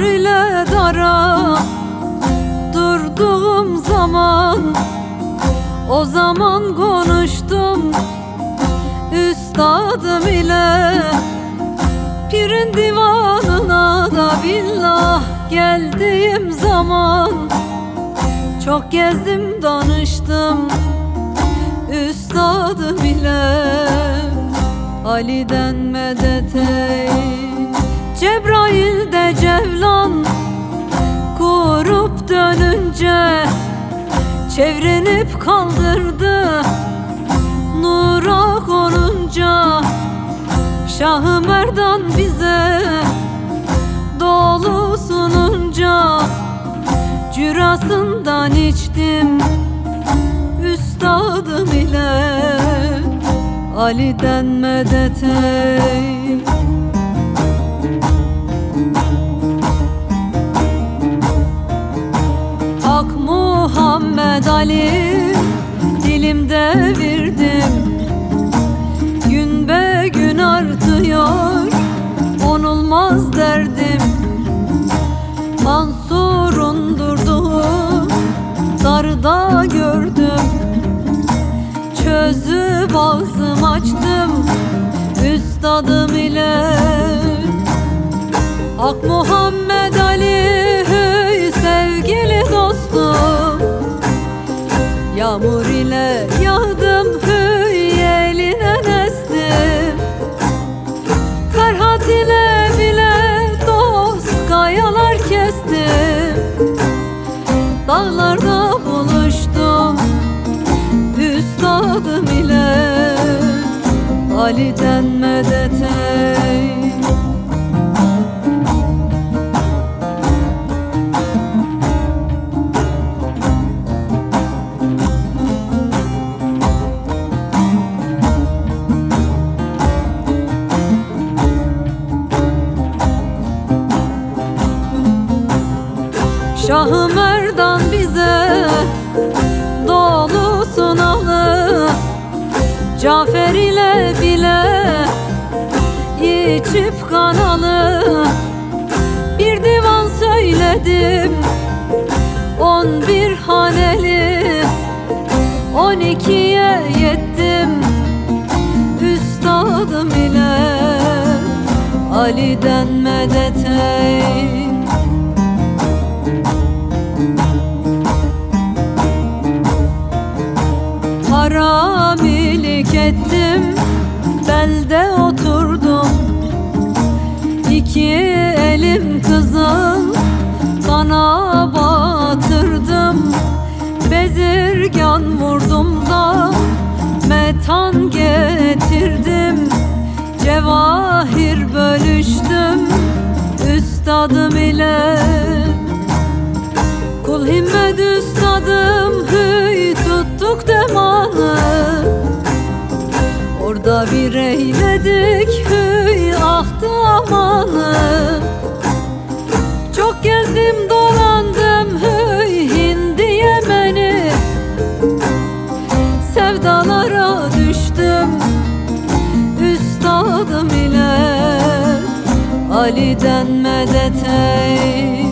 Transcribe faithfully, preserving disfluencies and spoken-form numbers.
ile dara durduğum zaman, o zaman konuştum üstadım ile. Pirin divanına da billah geldiğim zaman, çok gezdim danıştım üstadım ile. Ali'den medet ey, Cebrail de cevlan kurup dönünce çevrenip kaldırdı nura konunca. Şah-ı Merdan bize dolu sununca, cürasından içtim üstadım ile. Ali'den medet ey. Hak Muhammed Ali dilimde virdim, gün be gün artıyor unulmaz derdim. Mansur'un durduğu darda gördüm, çözüp ağzım açtım üstadım ile. Ak Muhammed Ali hey sevgili dostum, yağmur ile yağdım hey eline nestim. Ferhat ile bile dost kayalar kestim, dağlarda buluştum üstadım ile. Ali'den medet ey. Şah-ı Merdan bize dolu sunalı, Cafer ile bile içip kanalı. Bir divan söyledim on bir haneli, on ikiye yettim üstadım ile. Ali'den medet ey. Haramilik ettim, belde oturdum, İki elim kızıl kana batırdım. Bezirgan vurdum da metan getirdim, cevahir bölüştüm üstadım ile. Kul himmet üstadım hüy tuttuk demanı, orada bir eyledik hüy ahtı amanı. Çok gezdim dolandım hüy Hindi Yemen'i, sevdalara düştüm üstadım ile. Ali'den medet ey.